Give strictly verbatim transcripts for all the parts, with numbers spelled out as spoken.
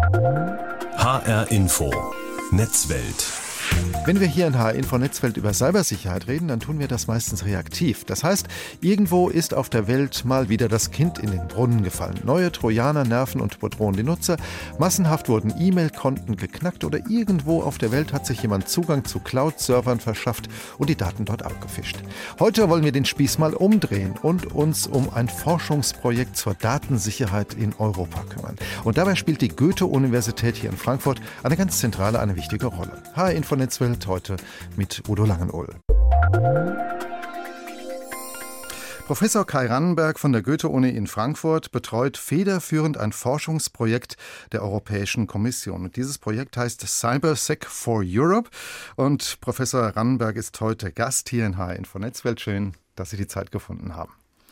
H R Info Netzwelt. Wenn wir hier in H R Info Netzwelt über Cybersicherheit reden, dann tun wir das meistens reaktiv. Das heißt, irgendwo ist auf der Welt mal wieder das Kind in den Brunnen gefallen. Neue Trojaner nerven und bedrohen die Nutzer. Massenhaft wurden E-Mail-Konten geknackt oder irgendwo auf der Welt hat sich jemand Zugang zu Cloud-Servern verschafft und die Daten dort abgefischt. Heute wollen wir den Spieß mal umdrehen und uns um ein Forschungsprojekt zur Datensicherheit in Europa kümmern. Und dabei spielt die Goethe-Universität hier in Frankfurt eine ganz zentrale, eine wichtige Rolle. H R Info Netzwelt heute mit Udo Langenöl. Professor Kai Rannenberg von der Goethe-Uni in Frankfurt betreut federführend ein Forschungsprojekt der Europäischen Kommission. Und dieses Projekt heißt CyberSec for Europe. Und Professor Rannenberg ist heute Gast hier in H R Info Netzwelt. Schön, dass Sie die Zeit gefunden haben.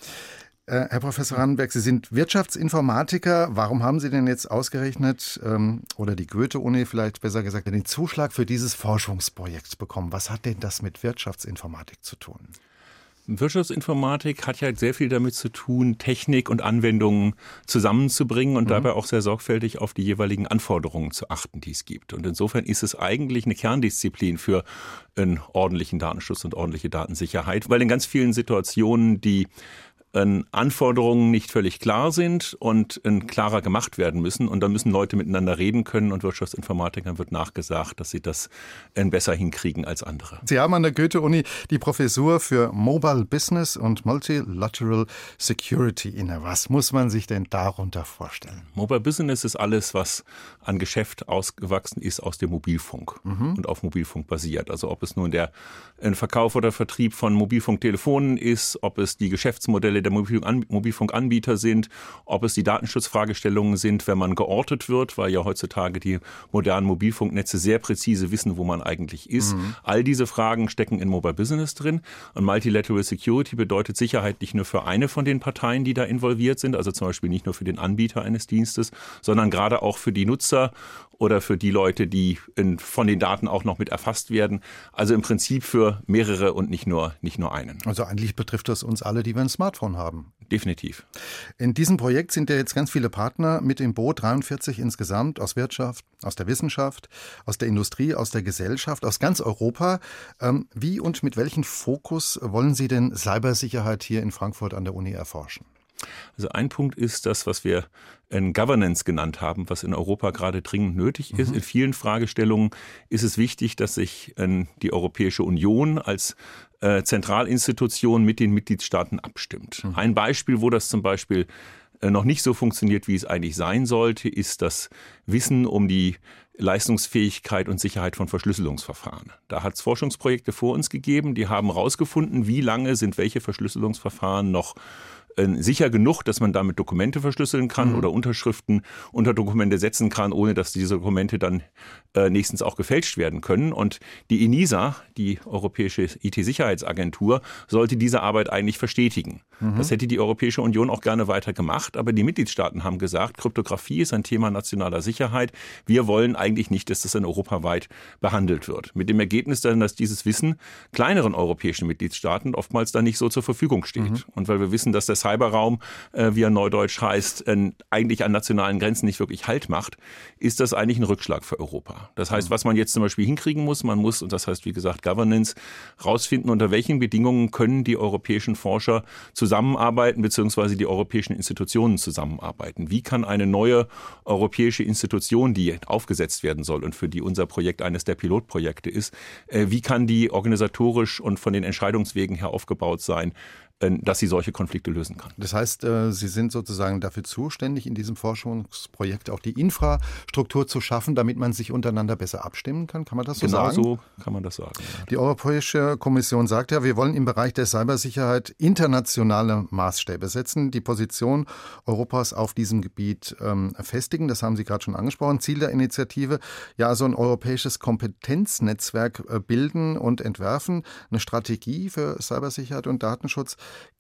Äh, Herr Professor Rannenberg, Sie sind Wirtschaftsinformatiker. Warum haben Sie denn jetzt ausgerechnet, ähm, oder die Goethe-Uni vielleicht besser gesagt, den Zuschlag für dieses Forschungsprojekt bekommen? Was hat denn das mit Wirtschaftsinformatik zu tun? Wirtschaftsinformatik hat ja sehr viel damit zu tun, Technik und Anwendungen zusammenzubringen und mhm. dabei auch sehr sorgfältig auf die jeweiligen Anforderungen zu achten, die es gibt. Und insofern ist es eigentlich eine Kerndisziplin für einen ordentlichen Datenschutz und ordentliche Datensicherheit, weil in ganz vielen Situationen die Anforderungen nicht völlig klar sind und klarer gemacht werden müssen. Und da müssen Leute miteinander reden können und Wirtschaftsinformatikern wird nachgesagt, dass sie das besser hinkriegen als andere. Sie haben an der Goethe-Uni die Professur für Mobile Business und Multilateral Security inne. Was muss man sich denn darunter vorstellen? Mobile Business ist alles, was an Geschäft ausgewachsen ist aus dem Mobilfunk mhm. und auf Mobilfunk basiert. Also ob es nun der Verkauf oder Vertrieb von Mobilfunktelefonen ist, ob es die Geschäftsmodelle der Mobilfunkanbieter sind, ob es die Datenschutzfragestellungen sind, wenn man geortet wird, weil ja heutzutage die modernen Mobilfunknetze sehr präzise wissen, wo man eigentlich ist. Mhm. All diese Fragen stecken in Mobile Business drin. Und Multilateral Security bedeutet Sicherheit nicht nur für eine von den Parteien, die da involviert sind, also zum Beispiel nicht nur für den Anbieter eines Dienstes, sondern gerade auch für die Nutzer oder für die Leute, die in, von den Daten auch noch mit erfasst werden. Also im Prinzip für mehrere und nicht nur, nicht nur einen. Also eigentlich betrifft das uns alle, die wir ein Smartphone haben. Definitiv. In diesem Projekt sind ja jetzt ganz viele Partner mit im Boot, dreiundvierzig insgesamt, aus Wirtschaft, aus der Wissenschaft, aus der Industrie, aus der Gesellschaft, aus ganz Europa. Ähm, wie und mit welchem Fokus wollen Sie denn Cybersicherheit hier in Frankfurt an der Uni erforschen? Also ein Punkt ist das, was wir in Governance genannt haben, was in Europa gerade dringend nötig ist. Mhm. In vielen Fragestellungen ist es wichtig, dass sich die Europäische Union als äh, Zentralinstitution mit den Mitgliedstaaten abstimmt. Mhm. Ein Beispiel, wo das zum Beispiel äh, noch nicht so funktioniert, wie es eigentlich sein sollte, ist das Wissen um die Leistungsfähigkeit und Sicherheit von Verschlüsselungsverfahren. Da hat es Forschungsprojekte vor uns gegeben, die haben herausgefunden, wie lange sind welche Verschlüsselungsverfahren noch sicher genug, dass man damit Dokumente verschlüsseln kann mhm. oder Unterschriften unter Dokumente setzen kann, ohne dass diese Dokumente dann äh, nächstens auch gefälscht werden können. Und die ENISA, die Europäische I T-Sicherheitsagentur, sollte diese Arbeit eigentlich verstetigen. Mhm. Das hätte die Europäische Union auch gerne weiter gemacht, aber die Mitgliedstaaten haben gesagt, Kryptographie ist ein Thema nationaler Sicherheit. Wir wollen eigentlich nicht, dass das in europaweit behandelt wird. Mit dem Ergebnis dann, dass dieses Wissen kleineren europäischen Mitgliedstaaten oftmals dann nicht so zur Verfügung steht. Mhm. Und weil wir wissen, dass der Cyberraum, äh, wie er neudeutsch heißt, äh, eigentlich an nationalen Grenzen nicht wirklich Halt macht, ist das eigentlich ein Rückschlag für Europa. Das heißt, was man jetzt zum Beispiel hinkriegen muss, man muss, und das heißt wie gesagt Governance, rausfinden, unter welchen Bedingungen können die europäischen Forscher zusammenarbeiten, beziehungsweise die europäischen Institutionen zusammenarbeiten. Wie kann eine neue europäische Institution, die aufgesetzt werden soll und für die unser Projekt eines der Pilotprojekte ist, äh, wie kann die organisatorisch und von den Entscheidungswegen her aufgebaut sein, dass sie solche Konflikte lösen kann. Das heißt, Sie sind sozusagen dafür zuständig, in diesem Forschungsprojekt auch die Infrastruktur zu schaffen, damit man sich untereinander besser abstimmen kann. Kann man das so genau sagen? Genau so kann man das sagen. Ja. Die Europäische Kommission sagt ja, wir wollen im Bereich der Cybersicherheit internationale Maßstäbe setzen, die Position Europas auf diesem Gebiet ähm, festigen. Das haben Sie gerade schon angesprochen. Ziel der Initiative, ja, so ein europäisches Kompetenznetzwerk äh, bilden und entwerfen, eine Strategie für Cybersicherheit und Datenschutz.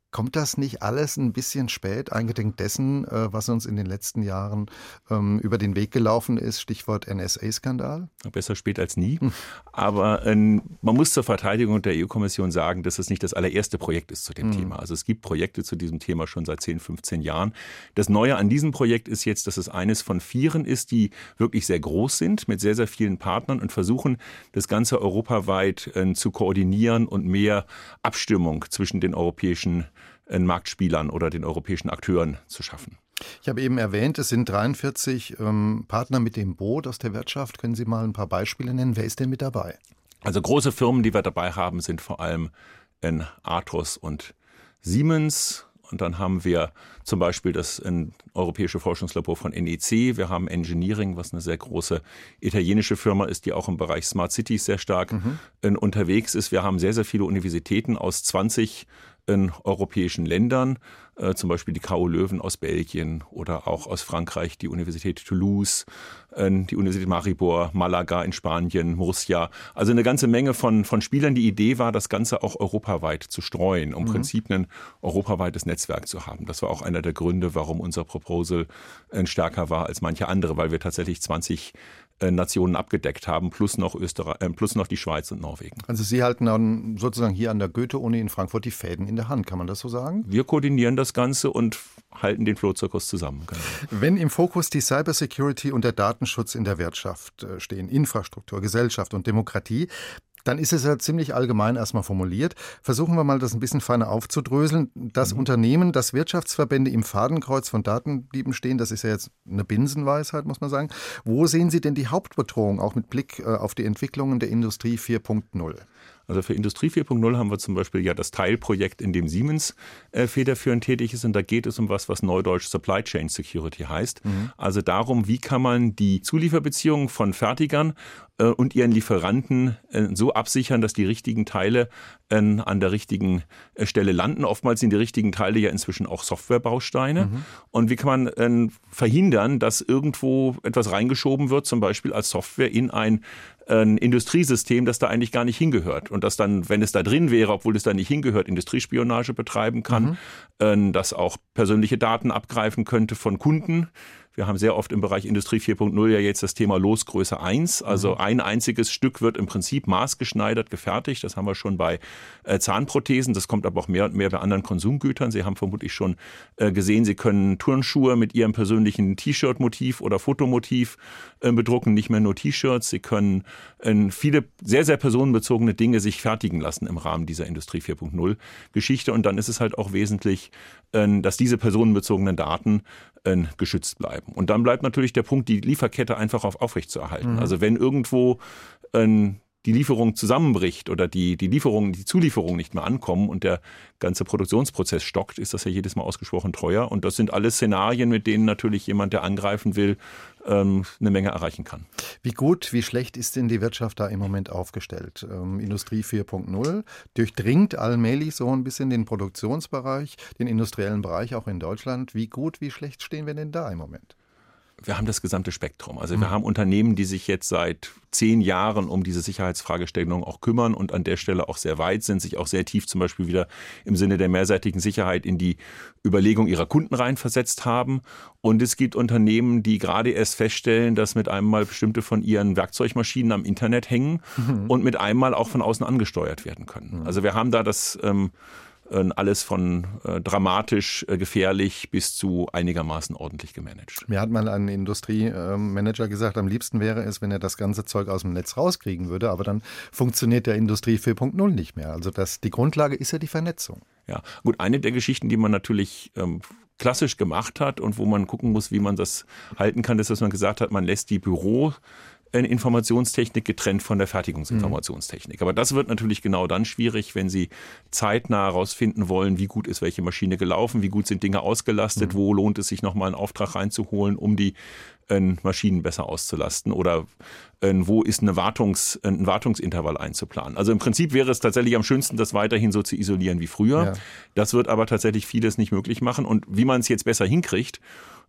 Kommt das nicht alles ein bisschen spät, eingedenk dessen, was uns in den letzten Jahren ähm, über den Weg gelaufen ist, Stichwort N S A-Skandal? Besser spät als nie. Hm. Aber ähm, man muss zur Verteidigung der E U-Kommission sagen, dass es nicht das allererste Projekt ist zu dem hm. Thema. Also es gibt Projekte zu diesem Thema schon seit zehn, fünfzehn Jahren. Das Neue an diesem Projekt ist jetzt, dass es eines von vieren ist, die wirklich sehr groß sind, mit sehr, sehr vielen Partnern und versuchen, das Ganze europaweit äh, zu koordinieren und mehr Abstimmung zwischen den europäischen Marktspielern oder den europäischen Akteuren zu schaffen. Ich habe eben erwähnt, es sind dreiundvierzig ähm, Partner mit dem Boot aus der Wirtschaft. Können Sie mal ein paar Beispiele nennen? Wer ist denn mit dabei? Also große Firmen, die wir dabei haben, sind vor allem in Atos und Siemens. Und dann haben wir zum Beispiel das Europäische Forschungslabor von N E C. Wir haben Engineering, was eine sehr große italienische Firma ist, die auch im Bereich Smart Cities sehr stark mhm. unterwegs ist. Wir haben sehr, sehr viele Universitäten aus zwanzig in europäischen Ländern, äh, zum Beispiel die K U Leuven aus Belgien oder auch aus Frankreich die Universität Toulouse, äh, die Universität Maribor, Malaga in Spanien, Murcia. Also eine ganze Menge von, von Spielern. Die Idee war, das Ganze auch europaweit zu streuen, um mhm. im Prinzip ein europaweites Netzwerk zu haben. Das war auch einer der Gründe, warum unser Proposal äh, stärker war als manche andere, weil wir tatsächlich zwanzig Nationen abgedeckt haben, plus noch Österreich, äh, plus noch die Schweiz und Norwegen. Also Sie halten dann sozusagen hier an der Goethe-Uni in Frankfurt die Fäden in der Hand, kann man das so sagen? Wir koordinieren das Ganze und halten den Flohzirkus zusammen. Genau. Wenn im Fokus die Cybersecurity und der Datenschutz in der Wirtschaft stehen, Infrastruktur, Gesellschaft und Demokratie, dann ist es ja ziemlich allgemein erstmal formuliert. Versuchen wir mal, das ein bisschen feiner aufzudröseln. Das mhm. Unternehmen, das Wirtschaftsverbände im Fadenkreuz von Datendieben stehen, das ist ja jetzt eine Binsenweisheit, muss man sagen. Wo sehen Sie denn die Hauptbedrohung, auch mit Blick auf die Entwicklungen der Industrie vier Punkt null? Also für Industrie vier Punkt null haben wir zum Beispiel ja das Teilprojekt, in dem Siemens äh, federführend tätig ist. Und da geht es um was, was neudeutsch Supply Chain Security heißt. Mhm. Also darum, wie kann man die Zulieferbeziehungen von Fertigern äh, und ihren Lieferanten äh, so absichern, dass die richtigen Teile äh, an der richtigen äh, Stelle landen. Oftmals sind die richtigen Teile ja inzwischen auch Softwarebausteine. Mhm. Und wie kann man äh, verhindern, dass irgendwo etwas reingeschoben wird, zum Beispiel als Software in ein ein Industriesystem, das da eigentlich gar nicht hingehört und das dann, wenn es da drin wäre, obwohl es da nicht hingehört, Industriespionage betreiben kann, mhm. das auch persönliche Daten abgreifen könnte von Kunden. Wir haben sehr oft im Bereich Industrie vier Punkt null ja jetzt das Thema Losgröße eins. Also mhm. ein einziges Stück wird im Prinzip maßgeschneidert gefertigt. Das haben wir schon bei äh, Zahnprothesen. Das kommt aber auch mehr und mehr bei anderen Konsumgütern. Sie haben vermutlich schon äh, gesehen, Sie können Turnschuhe mit Ihrem persönlichen T-Shirt-Motiv oder Fotomotiv äh, bedrucken. Nicht mehr nur T-Shirts. Sie können äh, viele sehr, sehr personenbezogene Dinge sich fertigen lassen im Rahmen dieser Industrie vier Punkt null Geschichte. Und dann ist es halt auch wesentlich, äh, dass diese personenbezogenen Daten äh, geschützt bleiben. Und dann bleibt natürlich der Punkt, die Lieferkette einfach auf aufrecht zu erhalten. Mhm. Also wenn irgendwo äh, die Lieferung zusammenbricht oder die, die Lieferung, die Zulieferungen nicht mehr ankommen und der ganze Produktionsprozess stockt, ist das ja jedes Mal ausgesprochen teuer. Und das sind alles Szenarien, mit denen natürlich jemand, der angreifen will, ähm, eine Menge erreichen kann. Wie gut, wie schlecht ist denn die Wirtschaft da im Moment aufgestellt? Ähm, Industrie vier Punkt null durchdringt allmählich so ein bisschen den Produktionsbereich, den industriellen Bereich auch in Deutschland. Wie gut, wie schlecht stehen wir denn da im Moment? Wir haben das gesamte Spektrum. Also wir haben Unternehmen, die sich jetzt seit zehn Jahren um diese Sicherheitsfragestellung auch kümmern und an der Stelle auch sehr weit sind, sich auch sehr tief zum Beispiel wieder im Sinne der mehrseitigen Sicherheit in die Überlegung ihrer Kunden reinversetzt haben. Und es gibt Unternehmen, die gerade erst feststellen, dass mit einem Mal bestimmte von ihren Werkzeugmaschinen am Internet hängen mhm. und mit einem Mal auch von außen angesteuert werden können. Mhm. Also wir haben da das ähm, alles von äh, dramatisch äh, gefährlich bis zu einigermaßen ordentlich gemanagt. Mir hat mal ein Industriemanager äh, gesagt, am liebsten wäre es, wenn er das ganze Zeug aus dem Netz rauskriegen würde, aber dann funktioniert der Industrie vier Punkt null nicht mehr. Also das, die Grundlage ist ja die Vernetzung. Ja, gut, eine der Geschichten, die man natürlich ähm, klassisch gemacht hat und wo man gucken muss, wie man das halten kann, ist, dass man gesagt hat, man lässt die Büro Informationstechnik getrennt von der Fertigungsinformationstechnik. Aber das wird natürlich genau dann schwierig, wenn Sie zeitnah herausfinden wollen, wie gut ist welche Maschine gelaufen, wie gut sind Dinge ausgelastet, mhm. wo lohnt es sich nochmal einen Auftrag reinzuholen, um die äh, Maschinen besser auszulasten oder äh, wo ist eine Wartungs-, ein Wartungsintervall einzuplanen. Also im Prinzip wäre es tatsächlich am schönsten, das weiterhin so zu isolieren wie früher. Ja. Das wird aber tatsächlich vieles nicht möglich machen. Und wie man es jetzt besser hinkriegt,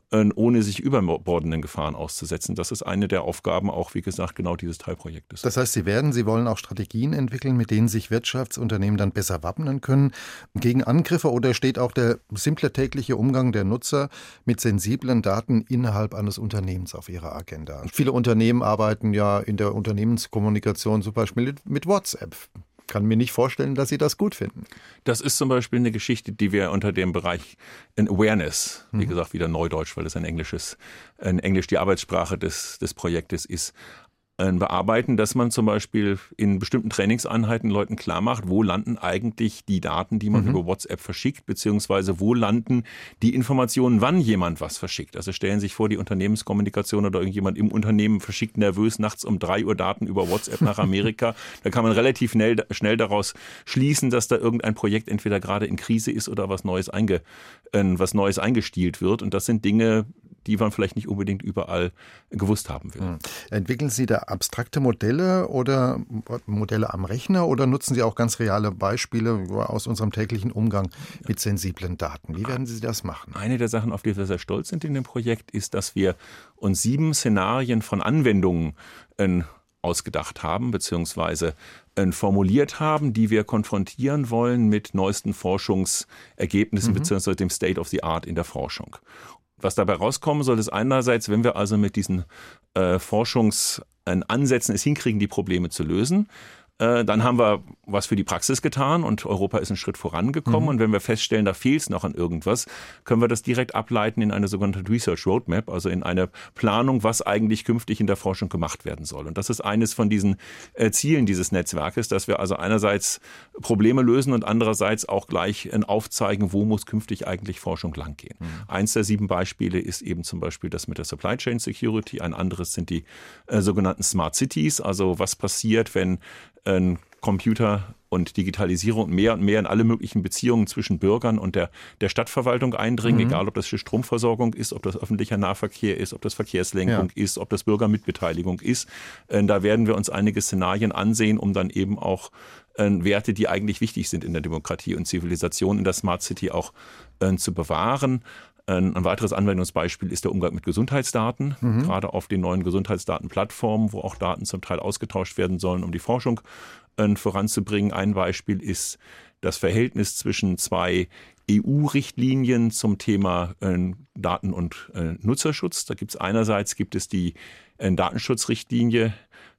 ohne sich überbordenden Gefahren auszusetzen. Das ist eine der Aufgaben auch, wie gesagt, genau dieses Teilprojektes. Das heißt, Sie werden, Sie wollen auch Strategien entwickeln, mit denen sich Wirtschaftsunternehmen dann besser wappnen können gegen Angriffe, oder steht auch der simple tägliche Umgang der Nutzer mit sensiblen Daten innerhalb eines Unternehmens auf Ihrer Agenda? Viele Unternehmen arbeiten ja in der Unternehmenskommunikation zum Beispiel mit WhatsApp. Ich kann mir nicht vorstellen, dass Sie das gut finden. Das ist zum Beispiel eine Geschichte, die wir unter dem Bereich in Awareness, wie mhm. gesagt, wieder Neudeutsch, weil es ein englisches, ein Englisch die Arbeitssprache des, des Projektes ist, bearbeiten, dass man zum Beispiel in bestimmten Trainingseinheiten Leuten klar macht, wo landen eigentlich die Daten, die man mhm. über WhatsApp verschickt, beziehungsweise wo landen die Informationen, wann jemand was verschickt. Also stellen Sie sich vor, die Unternehmenskommunikation oder irgendjemand im Unternehmen verschickt nervös nachts um drei Uhr Daten über WhatsApp nach Amerika. Da kann man relativ schnell, schnell daraus schließen, dass da irgendein Projekt entweder gerade in Krise ist oder was Neues, einge, äh, was Neues eingestielt wird. Und das sind Dinge, die man vielleicht nicht unbedingt überall gewusst haben will. Mhm. Entwickeln Sie da abstrakte Modelle oder Modelle am Rechner oder nutzen Sie auch ganz reale Beispiele aus unserem täglichen Umgang mit sensiblen Daten? Wie werden Sie das machen? Eine der Sachen, auf die wir sehr stolz sind in dem Projekt, ist, dass wir uns sieben Szenarien von Anwendungen äh, ausgedacht haben, beziehungsweise äh, formuliert haben, die wir konfrontieren wollen mit neuesten Forschungsergebnissen, mhm. beziehungsweise dem State of the Art in der Forschung. Was dabei rauskommen soll, ist einerseits, wenn wir also mit diesen äh, Forschungsansätzen es hinkriegen, die Probleme zu lösen, äh, dann haben wir was für die Praxis getan und Europa ist einen Schritt vorangekommen. Mhm. Und wenn wir feststellen, da fehlt es noch an irgendwas, können wir das direkt ableiten in eine sogenannte Research Roadmap, also in eine Planung, was eigentlich künftig in der Forschung gemacht werden soll. Und das ist eines von diesen äh, Zielen dieses Netzwerkes, dass wir also einerseits Probleme lösen und andererseits auch gleich äh, aufzeigen, wo muss künftig eigentlich Forschung langgehen. Mhm. Eins der sieben Beispiele ist eben zum Beispiel das mit der Supply Chain Security. Ein anderes sind die äh, sogenannten Smart Cities, also was passiert, wenn ein Computer und Digitalisierung mehr und mehr in alle möglichen Beziehungen zwischen Bürgern und der, der Stadtverwaltung eindringen, mhm. egal ob das die Stromversorgung ist, ob das öffentlicher Nahverkehr ist, ob das Verkehrslenkung ja. ist, ob das Bürgermitbeteiligung ist. Äh, da werden wir uns einige Szenarien ansehen, um dann eben auch äh, Werte, die eigentlich wichtig sind in der Demokratie und Zivilisation in der Smart City auch äh, zu bewahren. Ein weiteres Anwendungsbeispiel ist der Umgang mit Gesundheitsdaten, mhm. gerade auf den neuen Gesundheitsdatenplattformen, wo auch Daten zum Teil ausgetauscht werden sollen, um die Forschung äh, voranzubringen. Ein Beispiel ist das Verhältnis zwischen zwei E U-Richtlinien zum Thema äh, Daten- und äh, Nutzerschutz. Da gibt es einerseits gibt es die äh, Datenschutzrichtlinie,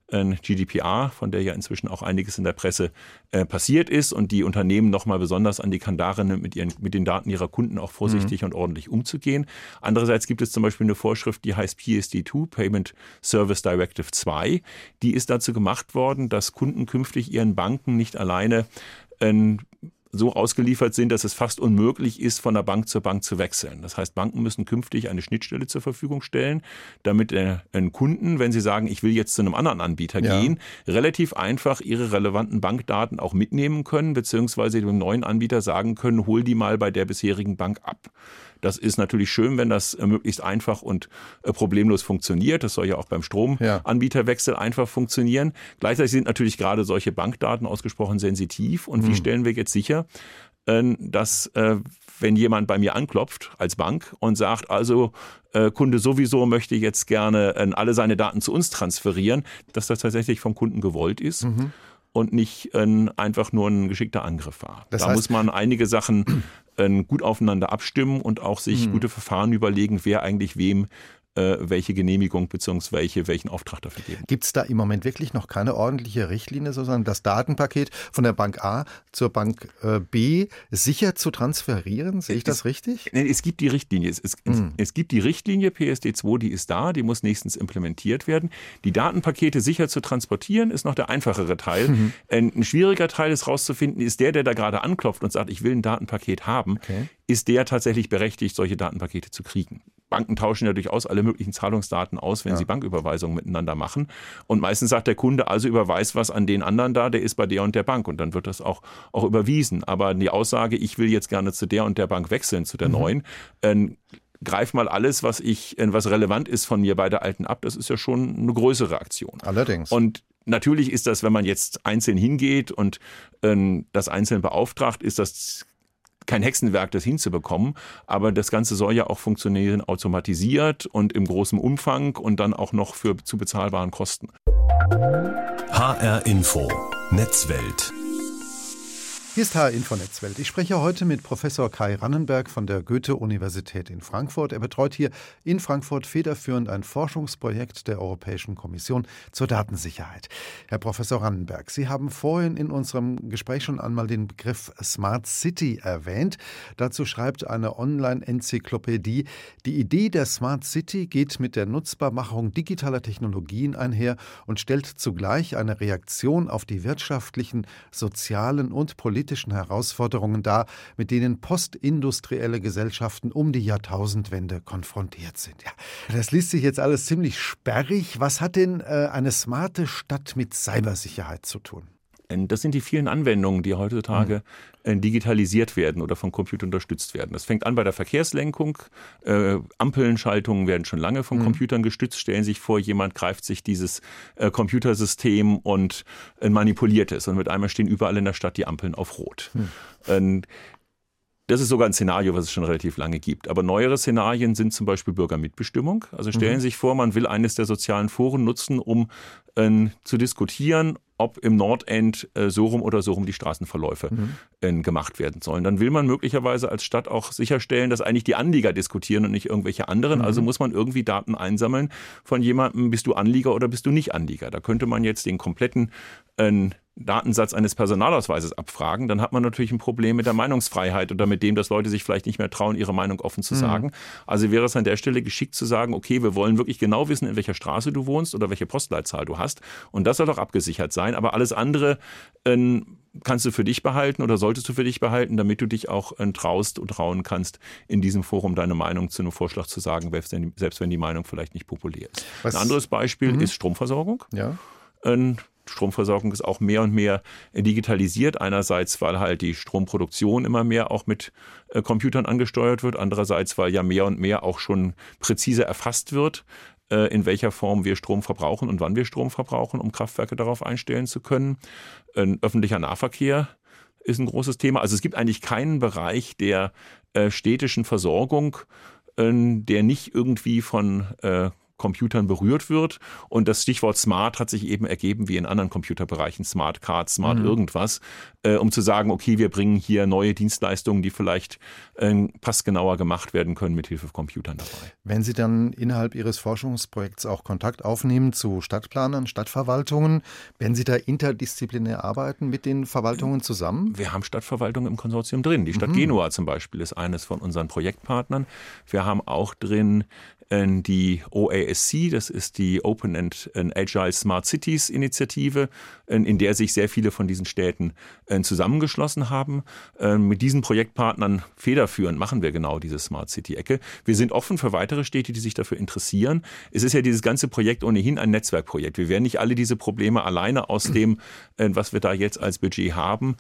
G D P R, von der ja inzwischen auch einiges in der Presse äh, passiert ist und die Unternehmen nochmal besonders an die Kandare nimmt, mit, ihren, mit den Daten ihrer Kunden auch vorsichtig mhm. und ordentlich umzugehen. Andererseits gibt es zum Beispiel eine Vorschrift, die heißt P S D zwei, Payment Service Directive zwei. Die ist dazu gemacht worden, dass Kunden künftig ihren Banken nicht alleine äh, so ausgeliefert sind, dass es fast unmöglich ist, von der Bank zur Bank zu wechseln. Das heißt, Banken müssen künftig eine Schnittstelle zur Verfügung stellen, damit ein Kunden, wenn sie sagen, ich will jetzt zu einem anderen Anbieter ja. gehen, relativ einfach ihre relevanten Bankdaten auch mitnehmen können, beziehungsweise dem neuen Anbieter sagen können, hol die mal bei der bisherigen Bank ab. Das ist natürlich schön, wenn das möglichst einfach und problemlos funktioniert. Das soll ja auch beim Stromanbieterwechsel ja. einfach funktionieren. Gleichzeitig sind natürlich gerade solche Bankdaten ausgesprochen sensitiv. Und mhm. wie stellen wir jetzt sicher, dass wenn jemand bei mir anklopft als Bank und sagt, also Kunde sowieso möchte jetzt gerne alle seine Daten zu uns transferieren, dass das tatsächlich vom Kunden gewollt ist. Mhm. Und nicht äh, einfach nur ein geschickter Angriff war. Das da heißt, muss man einige Sachen äh, gut aufeinander abstimmen und auch sich mh. gute Verfahren überlegen, wer eigentlich wem äh, welche Genehmigung bzw. Welche, welchen Auftrag dafür geben. Gibt es da im Moment wirklich noch keine ordentliche Richtlinie, sozusagen das Datenpaket von der Bank A zur Bank äh, B sicher zu transferieren? Sehe ich das es, richtig? Nee, es gibt die Richtlinie. Es, es, mhm. es gibt die Richtlinie P S D zwei, die ist da, die muss nächstens implementiert werden. Die Datenpakete sicher zu transportieren, ist noch der einfachere Teil. Mhm. Ein, ein schwieriger Teil ist rauszufinden, ist der, der da gerade anklopft und sagt, ich will ein Datenpaket haben, okay. ist der tatsächlich berechtigt, solche Datenpakete zu kriegen. Banken tauschen ja durchaus alle möglichen Zahlungsdaten aus, wenn ja. sie Banküberweisungen miteinander machen. Und meistens sagt der Kunde, also überweist was an den anderen da, der ist bei der und der Bank. Und dann wird das auch, auch überwiesen. Aber die Aussage, ich will jetzt gerne zu der und der Bank wechseln, zu der mhm. neuen, äh, greif mal alles, was ich, was relevant ist von mir bei der alten ab, das ist ja schon eine größere Aktion. Allerdings. Und natürlich ist das, wenn man jetzt einzeln hingeht und äh, das einzeln beauftragt, ist das kein Hexenwerk, das hinzubekommen. Aber das Ganze soll ja auch funktionieren, automatisiert und im großen Umfang und dann auch noch für zu bezahlbaren Kosten. H R Info Netzwelt. Hier ist H R Info Netzwelt. Ich spreche heute mit Professor Kai Rannenberg von der Goethe-Universität in Frankfurt. Er betreut hier in Frankfurt federführend ein Forschungsprojekt der Europäischen Kommission zur Datensicherheit. Herr Professor Rannenberg, Sie haben vorhin in unserem Gespräch schon einmal den Begriff Smart City erwähnt. Dazu schreibt eine Online-Enzyklopädie: Die Idee der Smart City geht mit der Nutzbarmachung digitaler Technologien einher und stellt zugleich eine Reaktion auf die wirtschaftlichen, sozialen und politischen Herausforderungen dar, mit denen postindustrielle Gesellschaften um die Jahrtausendwende konfrontiert sind. Ja, das liest sich jetzt alles ziemlich sperrig. Was hat denn äh, eine smarte Stadt mit Cybersicherheit zu tun? Das sind die vielen Anwendungen, die heutzutage mhm. digitalisiert werden oder vom Computer unterstützt werden. Das fängt an bei der Verkehrslenkung. Äh, Ampelschaltungen werden schon lange von mhm. Computern gestützt. Stellen Sie sich vor, jemand greift sich dieses äh, Computersystem und äh, manipuliert es. Und mit einmal stehen überall in der Stadt die Ampeln auf Rot. Mhm. Ähm, Das ist sogar ein Szenario, was es schon relativ lange gibt. Aber neuere Szenarien sind zum Beispiel Bürgermitbestimmung. Also stellen Sie mhm. sich vor, man will eines der sozialen Foren nutzen, um äh, zu diskutieren, ob im Nordend äh, so rum oder so rum die Straßenverläufe mhm. äh, gemacht werden sollen. Dann will man möglicherweise als Stadt auch sicherstellen, dass eigentlich die Anlieger diskutieren und nicht irgendwelche anderen. Mhm. Also muss man irgendwie Daten einsammeln von jemandem, bist du Anlieger oder bist du nicht Anlieger. Da könnte man jetzt den kompletten äh, Datensatz eines Personalausweises abfragen, dann hat man natürlich ein Problem mit der Meinungsfreiheit oder mit dem, dass Leute sich vielleicht nicht mehr trauen, ihre Meinung offen zu sagen. Mhm. Also wäre es an der Stelle geschickt zu sagen, okay, wir wollen wirklich genau wissen, in welcher Straße du wohnst oder welche Postleitzahl du hast. Und das soll doch abgesichert sein. Aber alles andere äh, kannst du für dich behalten oder solltest du für dich behalten, damit du dich auch äh, traust und trauen kannst, in diesem Forum deine Meinung zu einem Vorschlag zu sagen, selbst wenn die Meinung vielleicht nicht populär ist. Was? Ein anderes Beispiel mhm. ist Stromversorgung. Ja. Äh, Stromversorgung ist auch mehr und mehr digitalisiert. Einerseits, weil halt die Stromproduktion immer mehr auch mit äh, Computern angesteuert wird. Andererseits, weil ja mehr und mehr auch schon präzise erfasst wird, äh, in welcher Form wir Strom verbrauchen und wann wir Strom verbrauchen, um Kraftwerke darauf einstellen zu können. Ein öffentlicher Nahverkehr ist ein großes Thema. Also es gibt eigentlich keinen Bereich der äh, städtischen Versorgung, äh, der nicht irgendwie von äh, Computern berührt wird. Und das Stichwort Smart hat sich eben ergeben wie in anderen Computerbereichen, Smart Card, Smart mhm. irgendwas, äh, um zu sagen, okay, wir bringen hier neue Dienstleistungen, die vielleicht äh, passgenauer gemacht werden können mit Hilfe von Computern dabei. Wenn Sie dann innerhalb Ihres Forschungsprojekts auch Kontakt aufnehmen zu Stadtplanern, Stadtverwaltungen, werden Sie da interdisziplinär arbeiten mit den Verwaltungen zusammen? Wir haben Stadtverwaltungen im Konsortium drin. Die Stadt mhm. Genua zum Beispiel ist eines von unseren Projektpartnern. Wir haben auch drin die O A S C, das ist die Open and Agile Smart Cities Initiative, in der sich sehr viele von diesen Städten zusammengeschlossen haben. Mit diesen Projektpartnern federführend machen wir genau diese Smart City Ecke. Wir sind offen für weitere Städte, die sich dafür interessieren. Es ist ja dieses ganze Projekt ohnehin ein Netzwerkprojekt. Wir werden nicht alle diese Probleme alleine aus dem, was wir da jetzt als Budget haben,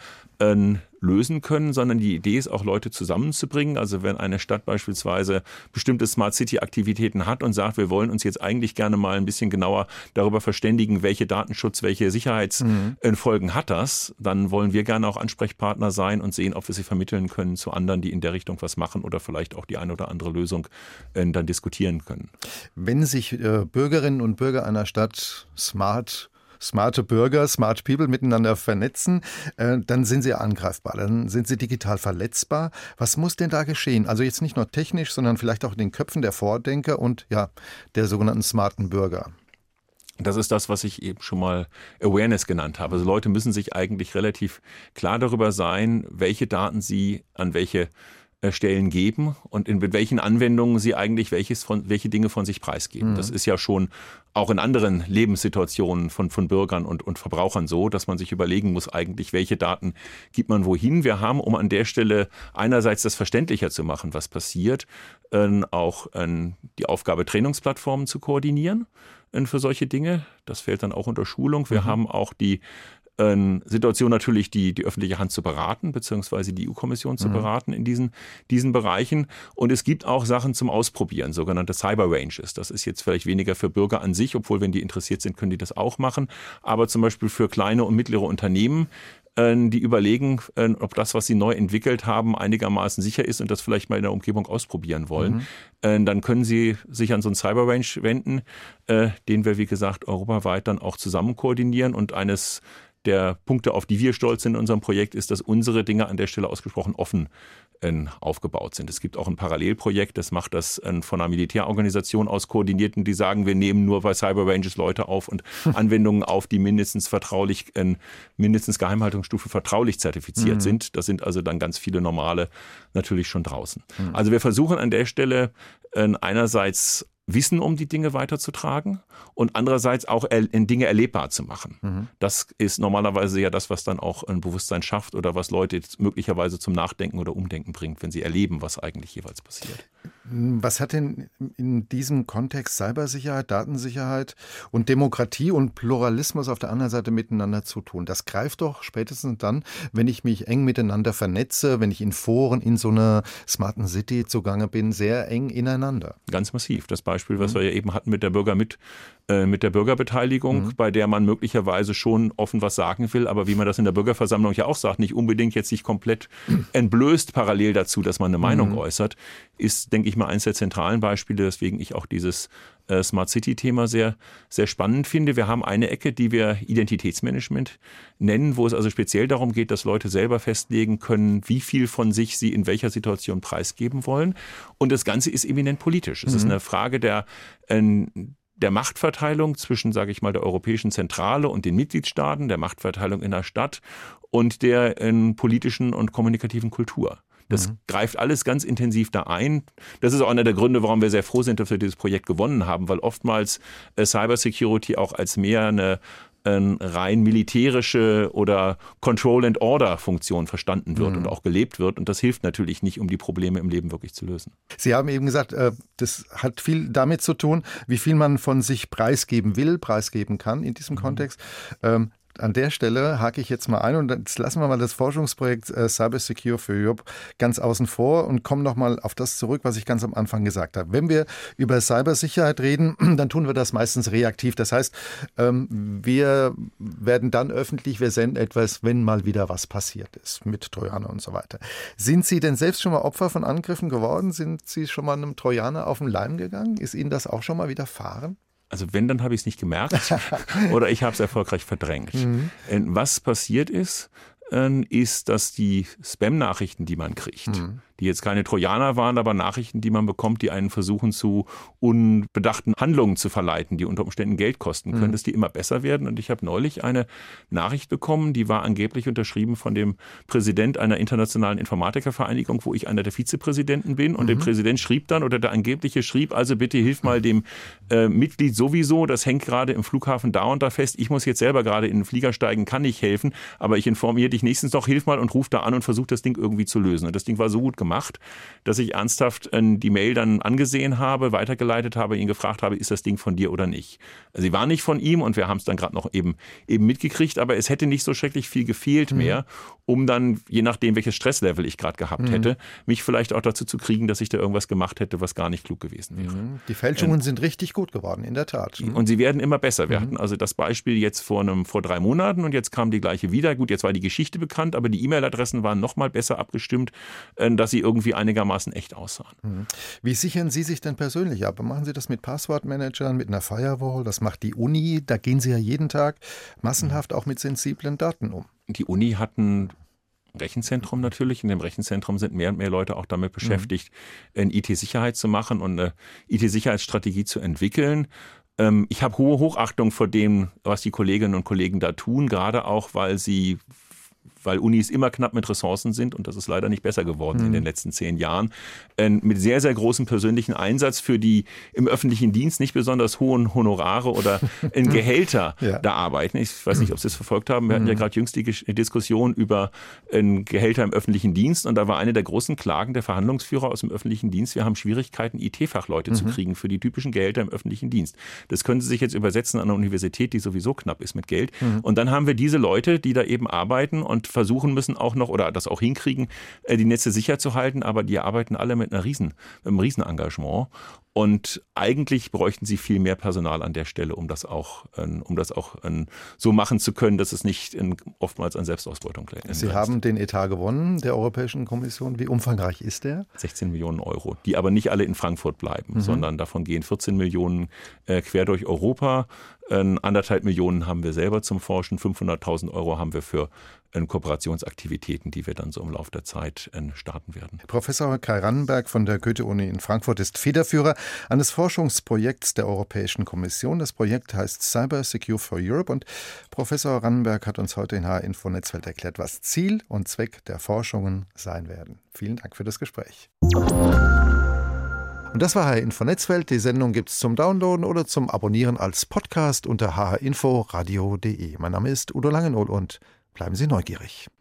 lösen können, sondern die Idee ist auch, Leute zusammenzubringen. Also wenn eine Stadt beispielsweise bestimmte Smart City Aktivitäten hat und sagt, wir wollen uns jetzt eigentlich gerne mal ein bisschen genauer darüber verständigen, welche Datenschutz, welche Sicherheitsfolgen mhm. hat das, dann wollen wir gerne auch Ansprechpartner sein und sehen, ob wir sie vermitteln können zu anderen, die in der Richtung was machen oder vielleicht auch die eine oder andere Lösung äh, dann diskutieren können. Wenn sich äh, Bürgerinnen und Bürger einer Stadt smart smarte Bürger, smart people miteinander vernetzen, äh, dann sind sie angreifbar, dann sind sie digital verletzbar. Was muss denn da geschehen? Also jetzt nicht nur technisch, sondern vielleicht auch in den Köpfen der Vordenker und ja, der sogenannten smarten Bürger. Das ist das, was ich eben schon mal Awareness genannt habe. Also Leute müssen sich eigentlich relativ klar darüber sein, welche Daten sie an welche Stellen geben und in welchen Anwendungen sie eigentlich welches von, welche Dinge von sich preisgeben. Mhm. Das ist ja schon auch in anderen Lebenssituationen von, von Bürgern und, und Verbrauchern so, dass man sich überlegen muss eigentlich, welche Daten gibt man wohin. Wir haben, um an der Stelle einerseits das verständlicher zu machen, was passiert, äh, auch äh, die Aufgabe, Trainingsplattformen zu koordinieren äh, für solche Dinge. Das fällt dann auch unter Schulung. Wir mhm. haben auch die Situation natürlich, die, die öffentliche Hand zu beraten, beziehungsweise die E U-Kommission zu mhm. beraten in diesen, diesen Bereichen. Und es gibt auch Sachen zum Ausprobieren, sogenannte Cyber Ranges. Das ist jetzt vielleicht weniger für Bürger an sich, obwohl, wenn die interessiert sind, können die das auch machen. Aber zum Beispiel für kleine und mittlere Unternehmen die überlegen, ob das, was sie neu entwickelt haben, einigermaßen sicher ist und das vielleicht mal in der Umgebung ausprobieren wollen. Mhm. Dann können sie sich an so einen Cyber Range wenden, den wir, wie gesagt, europaweit dann auch zusammen koordinieren. Und eines der Punkte, auf die wir stolz sind in unserem Projekt, ist, dass unsere Dinge an der Stelle ausgesprochen offen aufgebaut sind. Es gibt auch ein Parallelprojekt, das macht das von einer Militärorganisation aus koordiniert und die sagen, wir nehmen nur bei Cyber Ranges Leute auf und Anwendungen auf, die mindestens vertraulich, mindestens Geheimhaltungsstufe vertraulich zertifiziert mhm. sind. Da sind also dann ganz viele normale natürlich schon draußen. Mhm. Also wir versuchen an der Stelle einerseits Wissen um die Dinge weiterzutragen und andererseits auch Dinge erlebbar zu machen. Mhm. Das ist normalerweise ja das, was dann auch ein Bewusstsein schafft oder was Leute jetzt möglicherweise zum Nachdenken oder Umdenken bringt, wenn sie erleben, was eigentlich jeweils passiert. Was hat denn in diesem Kontext Cybersicherheit, Datensicherheit und Demokratie und Pluralismus auf der anderen Seite miteinander zu tun? Das greift doch spätestens dann, wenn ich mich eng miteinander vernetze, wenn ich in Foren in so einer smarten City zugange bin, sehr eng ineinander. Ganz massiv. Das Beispiel, was mhm. wir ja eben hatten mit der Bürger mit, äh, mit der Bürgerbeteiligung, mhm. bei der man möglicherweise schon offen was sagen will, aber wie man das in der Bürgerversammlung ja auch sagt, nicht unbedingt jetzt sich komplett entblößt parallel dazu, dass man eine Meinung mhm. äußert, ist, denke ich mal, eines der zentralen Beispiele, weswegen ich auch dieses äh, Smart City-Thema sehr, sehr spannend finde. Wir haben eine Ecke, die wir Identitätsmanagement nennen, wo es also speziell darum geht, dass Leute selber festlegen können, wie viel von sich sie in welcher Situation preisgeben wollen. Und das Ganze ist eminent politisch. Es mhm. ist eine Frage der äh, der Machtverteilung zwischen, sage ich mal, der Europäischen Zentrale und den Mitgliedstaaten, der Machtverteilung in der Stadt und der äh, politischen und kommunikativen Kultur. Das mhm. greift alles ganz intensiv da ein. Das ist auch einer der Gründe, warum wir sehr froh sind, dass wir dieses Projekt gewonnen haben, weil oftmals äh, Cybersecurity auch als mehr eine äh, rein militärische oder Control-and-Order-Funktion verstanden wird mhm. und auch gelebt wird. Und das hilft natürlich nicht, um die Probleme im Leben wirklich zu lösen. Sie haben eben gesagt, äh, das hat viel damit zu tun, wie viel man von sich preisgeben will, preisgeben kann in diesem mhm. Kontext. Ähm, An der Stelle hake ich jetzt mal ein und jetzt lassen wir mal das Forschungsprojekt äh, Cyber Secure for Europe ganz außen vor und kommen nochmal auf das zurück, was ich ganz am Anfang gesagt habe. Wenn wir über Cybersicherheit reden, dann tun wir das meistens reaktiv. Das heißt, ähm, wir werden dann öffentlich, wir senden etwas, wenn mal wieder was passiert ist mit Trojaner und so weiter. Sind Sie denn selbst schon mal Opfer von Angriffen geworden? Sind Sie schon mal einem Trojaner auf den Leim gegangen? Ist Ihnen das auch schon mal widerfahren? Also wenn, dann habe ich es nicht gemerkt oder ich habe es erfolgreich verdrängt. Mhm. Was passiert ist, ist, dass die Spam-Nachrichten, die man kriegt, mhm. die jetzt keine Trojaner waren, aber Nachrichten, die man bekommt, die einen versuchen zu unbedachten Handlungen zu verleiten, die unter Umständen Geld kosten können, mhm. dass die immer besser werden. Und ich habe neulich eine Nachricht bekommen, die war angeblich unterschrieben von dem Präsident einer internationalen Informatikervereinigung, wo ich einer der Vizepräsidenten bin. Und mhm. der Präsident schrieb dann, oder der angebliche schrieb, also bitte hilf mal dem äh, Mitglied sowieso, das hängt gerade im Flughafen da und da fest. Ich muss jetzt selber gerade in den Flieger steigen, kann nicht helfen, aber ich informiere dich nächstens doch, hilf mal und ruf da an und versuch das Ding irgendwie zu lösen. Und das Ding war so gut gemacht, dass ich ernsthaft die Mail dann angesehen habe, weitergeleitet habe, ihn gefragt habe, ist das Ding von dir oder nicht? Sie war nicht von ihm und wir haben es dann gerade noch eben, eben mitgekriegt, aber es hätte nicht so schrecklich viel gefehlt mhm. mehr, um dann, je nachdem, welches Stresslevel ich gerade gehabt mhm. hätte, mich vielleicht auch dazu zu kriegen, dass ich da irgendwas gemacht hätte, was gar nicht klug gewesen wäre. Mhm. Die Fälschungen ähm, sind richtig gut geworden, in der Tat. Mhm. Und sie werden immer besser. Wir mhm. hatten also das Beispiel jetzt vor, einem, vor drei Monaten und jetzt kam die gleiche wieder. Gut, jetzt war die Geschichte bekannt, aber die E-Mail-Adressen waren noch mal besser abgestimmt, dass sie irgendwie einigermaßen echt aussahen. Mhm. Wie sichern Sie sich denn persönlich ab? Machen Sie das mit Passwortmanagern, mit einer Firewall? Das macht die Uni. Da gehen Sie ja jeden Tag massenhaft auch mit sensiblen Daten um. Die Uni hat ein Rechenzentrum natürlich. In dem Rechenzentrum sind mehr und mehr Leute auch damit beschäftigt, mhm. eine I T-Sicherheit zu machen und eine I T-Sicherheitsstrategie zu entwickeln. Ich habe hohe Hochachtung vor dem, was die Kolleginnen und Kollegen da tun, gerade auch, weil sie weil Unis immer knapp mit Ressourcen sind und das ist leider nicht besser geworden mhm. in den letzten zehn Jahren, äh, mit sehr, sehr großem persönlichen Einsatz für die im öffentlichen Dienst nicht besonders hohen Honorare oder in Gehälter ja. da arbeiten. Ich weiß nicht, ob Sie es verfolgt haben. Wir hatten ja gerade jüngst die Diskussion über äh, Gehälter im öffentlichen Dienst und da war eine der großen Klagen der Verhandlungsführer aus dem öffentlichen Dienst, wir haben Schwierigkeiten, I T-Fachleute mhm. zu kriegen für die typischen Gehälter im öffentlichen Dienst. Das können Sie sich jetzt übersetzen an einer Universität, die sowieso knapp ist mit Geld. Mhm. Und dann haben wir diese Leute, die da eben arbeiten und versuchen müssen auch noch oder das auch hinkriegen, die Netze sicher zu halten, aber die arbeiten alle mit einer riesen, mit einem riesen Engagement. Und eigentlich bräuchten sie viel mehr Personal an der Stelle, um das auch, um das auch so machen zu können, dass es nicht oftmals an Selbstausbeutung grenzt. Sie haben den Etat gewonnen der Europäischen Kommission. Wie umfangreich ist der? sechzehn Millionen Euro, die aber nicht alle in Frankfurt bleiben, mhm. sondern davon gehen vierzehn Millionen äh, quer durch Europa. Äh, anderthalb Millionen haben wir selber zum Forschen, fünfhunderttausend Euro haben wir für äh, Kooperationsaktivitäten, die wir dann so im Laufe der Zeit äh, starten werden. Professor Kai Rannenberg von der Goethe-Uni in Frankfurt ist Federführer eines Forschungsprojekts der Europäischen Kommission. Das Projekt heißt Cyber Secure for Europe und Professor Rannenberg hat uns heute in H R Info Netzwelt erklärt, was Ziel und Zweck der Forschungen sein werden. Vielen Dank für das Gespräch. Und das war H R Info Netzwelt. Die Sendung gibt es zum Downloaden oder zum Abonnieren als Podcast unter h r info radio punkt d e. Mein Name ist Udo Langenol und bleiben Sie neugierig.